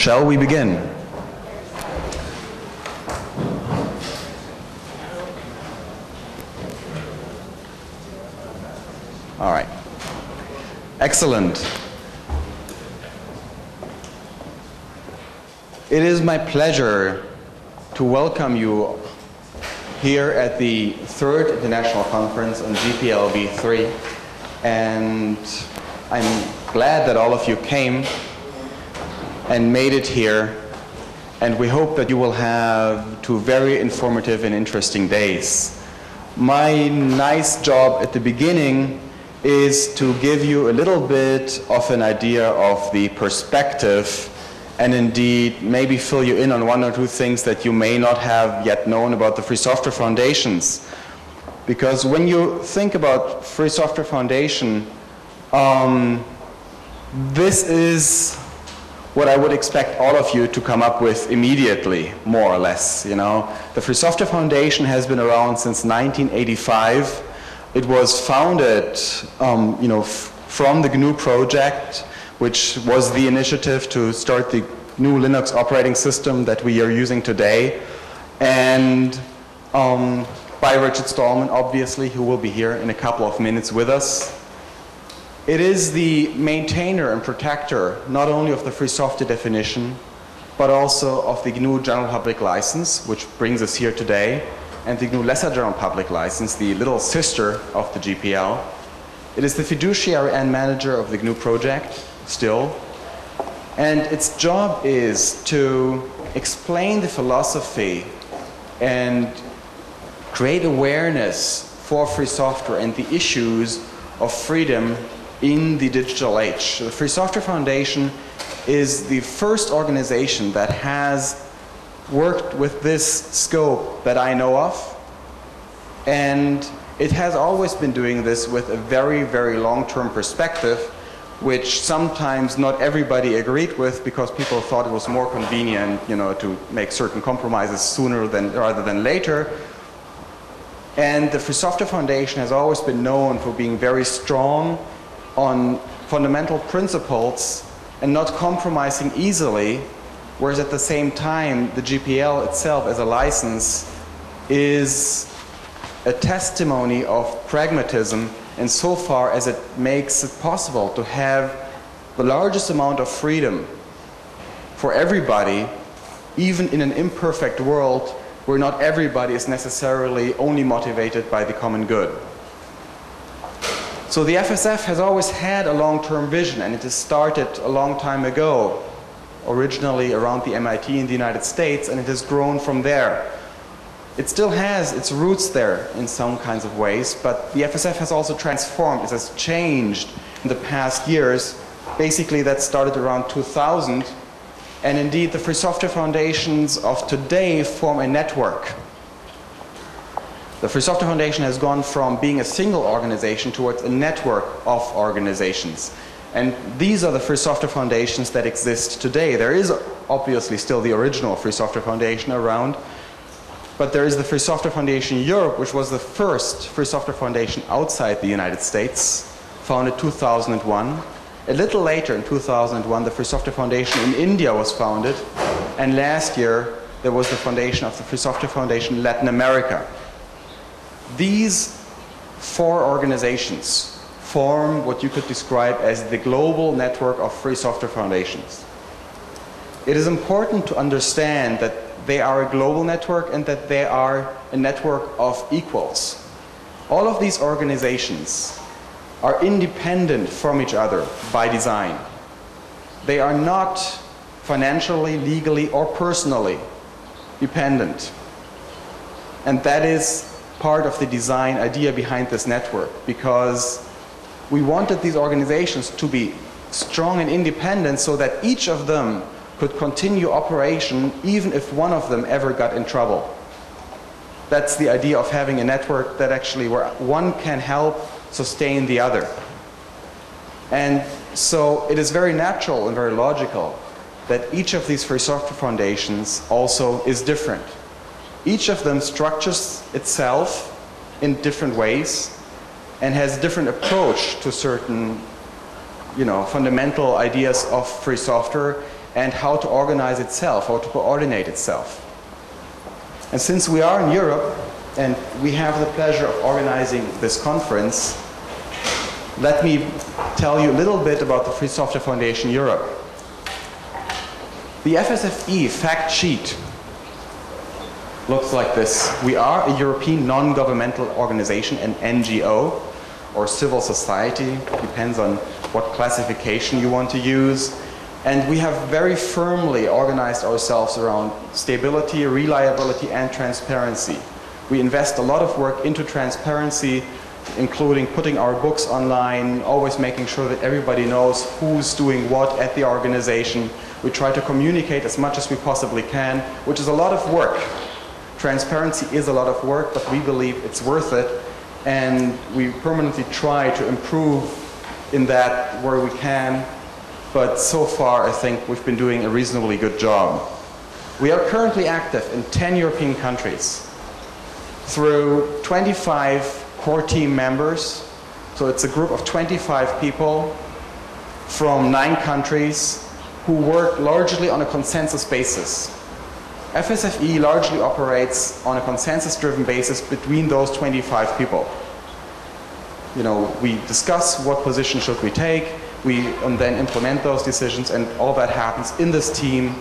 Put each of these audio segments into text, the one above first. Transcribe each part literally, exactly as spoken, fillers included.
Shall we begin? All right. Excellent. It is my pleasure to welcome you here at the third International Conference on G P L v three, and I'm glad that all of you came and made it here, and we hope that you will have two very informative and interesting days. My nice job at the beginning is to give you a little bit of an idea of the perspective and indeed maybe fill you in on one or two things that you may not have yet known about the Free Software Foundations. Because when you think about Free Software Foundation, um, this is what I would expect all of you to come up with immediately, more or less. You know, the Free Software Foundation has been around since nineteen eighty-five. It was founded, um, you know, f from the G N U project, which was the initiative to start the G N U Linux operating system that we are using today, and um, by Richard Stallman, obviously, who will be here in a couple of minutes with us. It is the maintainer and protector not only of the free software definition, but also of the G N U General Public License, which brings us here today, and the G N U Lesser General Public License, the little sister of the G P L. It is the fiduciary and manager of the G N U project, still. And its job is to explain the philosophy and create awareness for free software and the issues of freedom in the digital age. The Free Software Foundation is the first organization that has worked with this scope that I know of, and it has always been doing this with a very, very long-term perspective, which sometimes not everybody agreed with because people thought it was more convenient, you know, to make certain compromises sooner than rather than later. And the Free Software Foundation has always been known for being very strong on fundamental principles and not compromising easily, whereas at the same time the G P L itself as a license is a testimony of pragmatism insofar as it makes it possible to have the largest amount of freedom for everybody, even in an imperfect world where not everybody is necessarily only motivated by the common good. So the F S F has always had a long-term vision, and it has started a long time ago, originally around the M I T in the United States, and it has grown from there. It still has its roots there in some kinds of ways, but the F S F has also transformed. It has changed in the past years. Basically, that started around two thousand, and indeed the Free Software Foundations of today form a network. The Free Software Foundation has gone from being a single organization towards a network of organizations. And these are the Free Software Foundations that exist today. There is obviously still the original Free Software Foundation around, but there is the Free Software Foundation Europe, which was the first Free Software Foundation outside the United States, founded two thousand one. A little later, in two thousand one, the Free Software Foundation in India was founded, and last year there was the foundation of the Free Software Foundation Latin America. These four organizations form what you could describe as the global network of free software foundations. It is important to understand that they are a global network and that they are a network of equals. All of these organizations are independent from each other by design. They are not financially, legally, or personally dependent. And that is part of the design idea behind this network, because we wanted these organizations to be strong and independent so that each of them could continue operation even if one of them ever got in trouble. That's the idea of having a network that actually where one can help sustain the other. And so it is very natural and very logical that each of these free software foundations also is different. Each of them structures itself in different ways and has a different approach to certain, you know, fundamental ideas of free software and how to organize itself, how to coordinate itself. And since we are in Europe, and we have the pleasure of organizing this conference, let me tell you a little bit about the Free Software Foundation Europe. The F S F E fact sheet looks like this. We are a European non-governmental organization, an N G O, or civil society, depends on what classification you want to use. And we have very firmly organized ourselves around stability, reliability, and transparency. We invest a lot of work into transparency, including putting our books online, always making sure that everybody knows who's doing what at the organization. We try to communicate as much as we possibly can, which is a lot of work. Transparency is a lot of work, but we believe it's worth it, and we permanently try to improve in that where we can, but so far I think we've been doing a reasonably good job. We are currently active in ten European countries through twenty-five core team members, so it's a group of twenty-five people from nine countries who work largely on a consensus basis. F S F E largely operates on a consensus-driven basis between those twenty-five people. You know, we discuss what position should we take, we and then implement those decisions, and all that happens in this team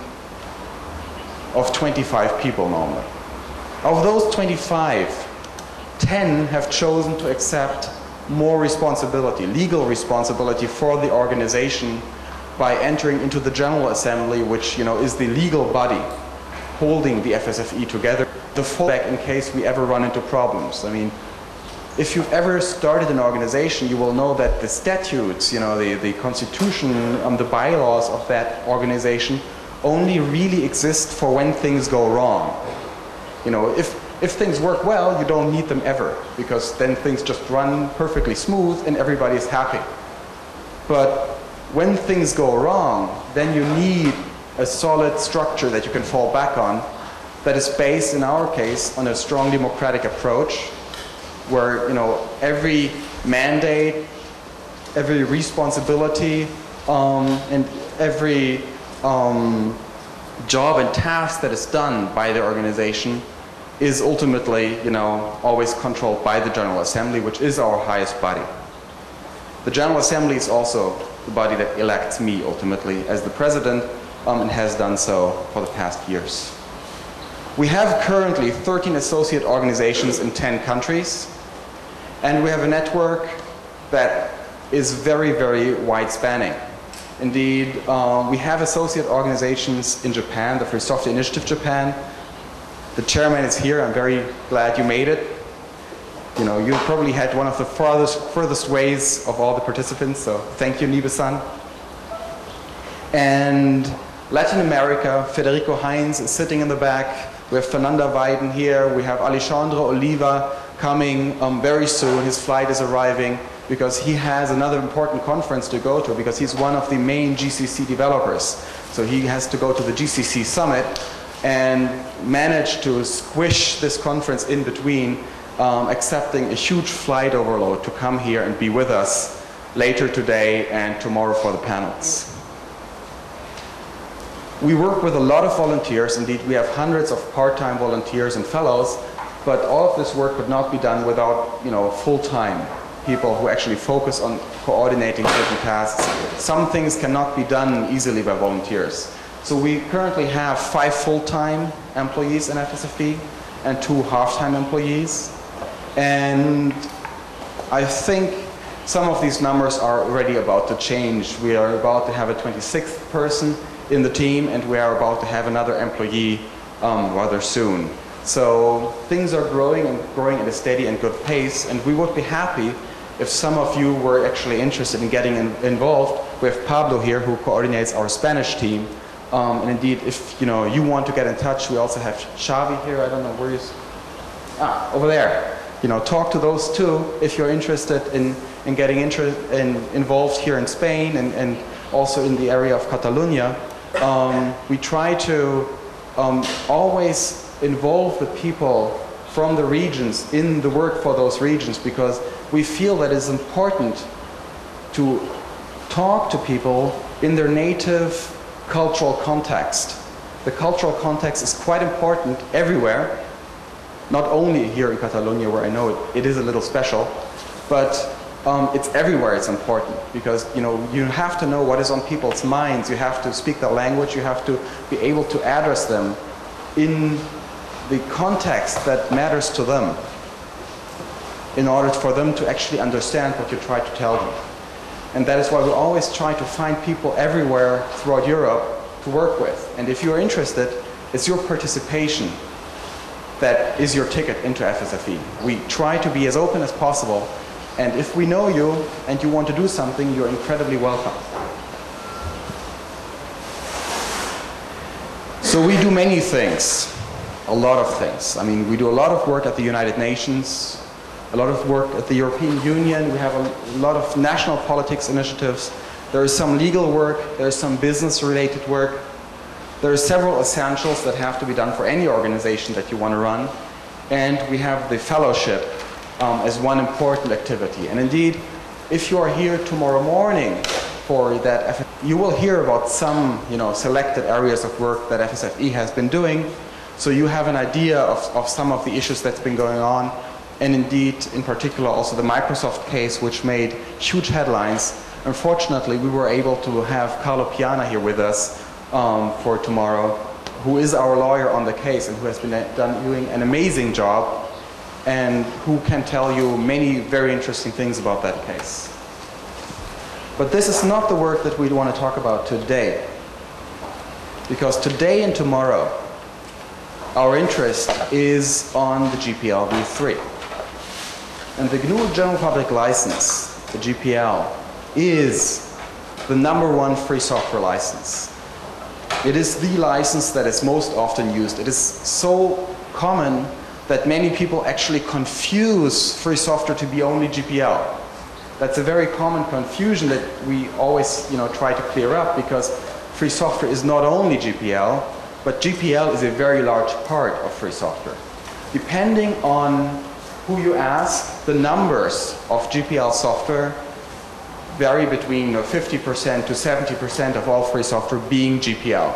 of twenty-five people normally. Of those twenty-five, ten have chosen to accept more responsibility, legal responsibility for the organization by entering into the General Assembly, which, you know, is the legal body holding the F S F E together, the fallback in case we ever run into problems. I mean, if you've ever started an organization, you will know that the statutes, you know, the, the constitution, um, the bylaws of that organization only really exist for when things go wrong. You know, if, if things work well, you don't need them ever, because then things just run perfectly smooth and everybody's happy. But when things go wrong, then you need a solid structure that you can fall back on that is based, in our case, on a strong democratic approach where, you know, every mandate, every responsibility, um, and every um, job and task that is done by the organization is ultimately, you know, always controlled by the General Assembly, which is our highest body. The General Assembly is also the body that elects me ultimately as the president, um, and has done so for the past years. We have currently thirteen associate organizations in ten countries, and we have a network that is very, very wide-spanning. Indeed, um, we have associate organizations in Japan, the Free Software Initiative Japan. The chairman is here. I'm very glad you made it. You know, you probably had one of the farthest, furthest ways of all the participants, so thank you, Nibe-san. And Latin America, Federico Heinz is sitting in the back. We have Fernanda Weiden here. We have Alexandre Oliva coming um, very soon. His flight is arriving because he has another important conference to go to, because he's one of the main G C C developers. So he has to go to the G C C summit and manage to squish this conference in between, um, accepting a huge flight overload to come here and be with us later today and tomorrow for the panels. We work with a lot of volunteers. Indeed, we have hundreds of part-time volunteers and fellows, but all of this work could not be done without, you know, full-time people who actually focus on coordinating certain tasks. Some things cannot be done easily by volunteers. So we currently have five full-time employees in F S F E and two half-time employees. And I think some of these numbers are already about to change. We are about to have a twenty-sixth person in the team, and we are about to have another employee um, rather soon. So things are growing and growing at a steady and good pace, and we would be happy if some of you were actually interested in getting in, involved. We have Pablo here, who coordinates our Spanish team. Um, and indeed, if you know you want to get in touch, we also have Xavi here. I don't know where he's. Ah, over there. You know, talk to those two if you're interested in in getting inter in, involved here in Spain and and also in the area of Catalonia. Um, we try to um, always involve the people from the regions in the work for those regions, because we feel that it's important to talk to people in their native cultural context. The cultural context is quite important everywhere, not only here in Catalonia, where I know it, it is a little special, but um, it's everywhere it's important, because you know, you have to know what is on people's minds, you have to speak their language, you have to be able to address them in the context that matters to them, in order for them to actually understand what you try to tell them. And that is why we always try to find people everywhere throughout Europe to work with. And if you're interested, it's your participation that is your ticket into F S F E. We try to be as open as possible, and if we know you and you want to do something, you're incredibly welcome. So we do many things, a lot of things. I mean, we do a lot of work at the United Nations, a lot of work at the European Union, we have a lot of national politics initiatives, there is some legal work, there is some business-related work, there are several essentials that have to be done for any organization that you want to run, and we have the fellowship um, as one important activity. And indeed, if you are here tomorrow morning for that, F S F E, you will hear about some you know, selected areas of work that F S F E has been doing, so you have an idea of, of some of the issues that's been going on, and indeed, in particular, also the Microsoft case, which made huge headlines. Unfortunately, we were able to have Carlo Piana here with us um, for tomorrow, who is our lawyer on the case and who has been done, doing an amazing job, and who can tell you many very interesting things about that case. But this is not the work that we want to talk about today, because today and tomorrow, our interest is on the G P L v three. And the G N U General Public License, the G P L, is the number one free software license. It is the license that is most often used. It is so common that many people actually confuse free software to be only G P L. That's a very common confusion that we always you know, try to clear up, because free software is not only G P L, but G P L is a very large part of free software. Depending on who you ask, the numbers of G P L software vary between you know, fifty percent to seventy percent of all free software being G P L.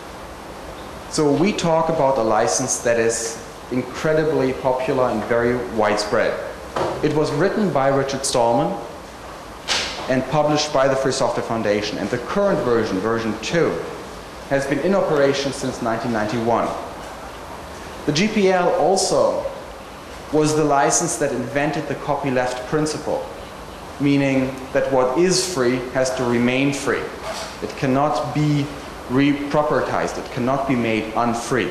So we talk about a license that is incredibly popular and very widespread. It was written by Richard Stallman and published by the Free Software Foundation, and the current version, version two, has been in operation since nineteen ninety-one. The G P L also was the license that invented the copyleft principle, meaning that what is free has to remain free. It cannot be re-propertized, it cannot be made unfree.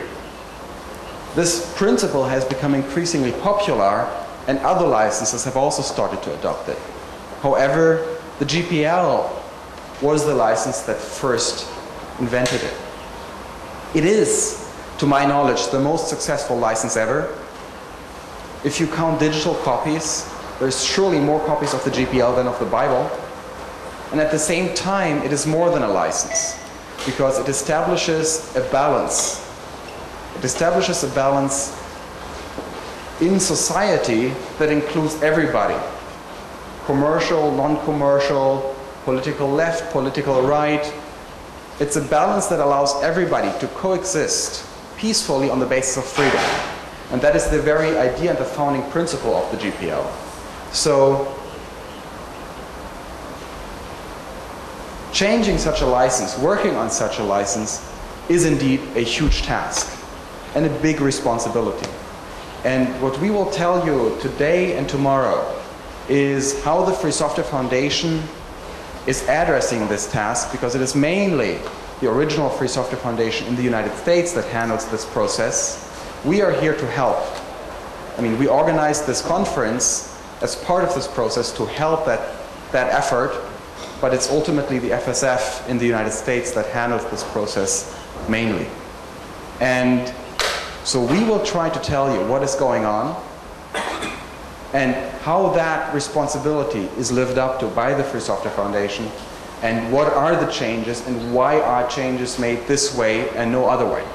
This principle has become increasingly popular, and other licenses have also started to adopt it. However, the G P L was the license that first invented it. It is, to my knowledge, the most successful license ever. If you count digital copies, there's surely more copies of the G P L than of the Bible. And at the same time, it is more than a license, because it establishes a balance. It establishes a balance in society that includes everybody. Commercial, non-commercial, political left, political right. It's a balance that allows everybody to coexist peacefully on the basis of freedom. And that is the very idea and the founding principle of the G P L. So, changing such a license, working on such a license, is indeed a huge task and a big responsibility. And what we will tell you today and tomorrow is how the Free Software Foundation is addressing this task, because it is mainly the original Free Software Foundation in the United States that handles this process. We are here to help. I mean, we organized this conference as part of this process to help that, that effort, but it's ultimately the F S F in the United States that handles this process mainly. And so we will try to tell you what is going on and how that responsibility is lived up to by the Free Software Foundation, and what are the changes and why are changes made this way and no other way.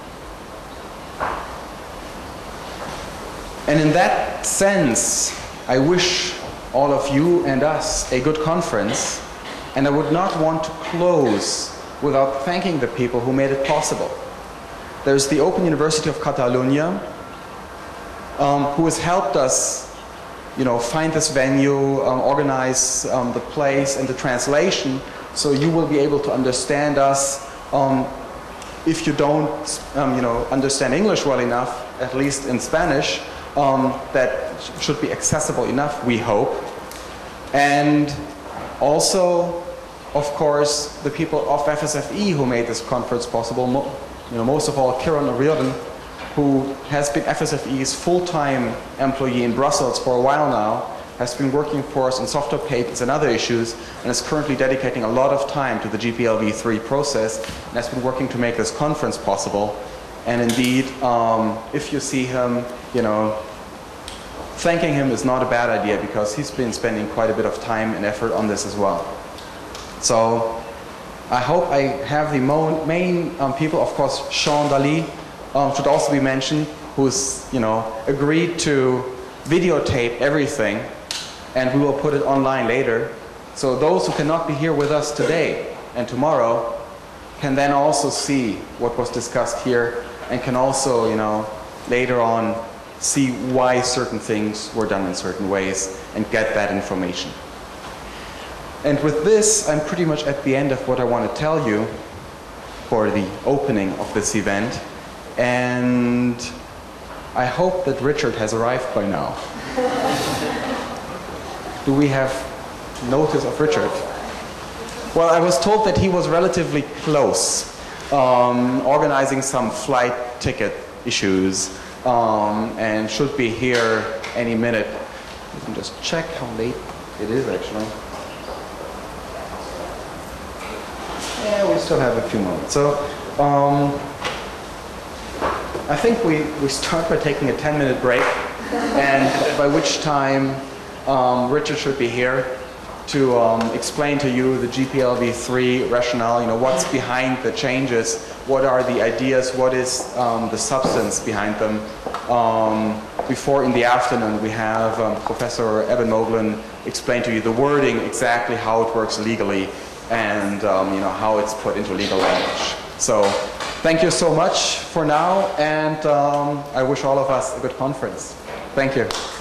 And in that sense, I wish all of you and us a good conference, and I would not want to close without thanking the people who made it possible. There's the Open University of Catalonia, um, who has helped us, you know, find this venue, um, organize um, the place and the translation, so you will be able to understand us. Um, if you don't, um, you know, understand English well enough, at least in Spanish, um, that should be accessible enough, we hope. And also, of course, the people of F S F E who made this conference possible. Mo you know, most of all, Kieran O'Riordan, who has been F S F E's full-time employee in Brussels for a while now, has been working for us on software patents and other issues, and is currently dedicating a lot of time to the G P L v three process, and has been working to make this conference possible. And indeed, um, if you see him, you know, thanking him is not a bad idea, because he's been spending quite a bit of time and effort on this as well. So I hope I have the main um, people. Of course, Sean Daly um, should also be mentioned, who's, you know, agreed to videotape everything, and we will put it online later. So those who cannot be here with us today and tomorrow can then also see what was discussed here, and can also, you know, later on see why certain things were done in certain ways and get that information. And with this, I'm pretty much at the end of what I want to tell you for the opening of this event. And I hope that Richard has arrived by now. Do we have notice of Richard? Well, I was told that he was relatively close, um, organizing some flight ticket issues, um, and should be here any minute. You can just check how late it is, actually. Yeah, we still have a few moments. So, um, I think we, we start by taking a ten minute break, and by which time um, Richard should be here to um, explain to you the G P L v three rationale, you know, what's behind the changes, what are the ideas, what is um, the substance behind them. Um, before, in the afternoon, we have um, Professor Evan Moglen explain to you the wording, exactly how it works legally, and um, you know, how it's put into legal language. So thank you so much for now, and um, I wish all of us a good conference. Thank you.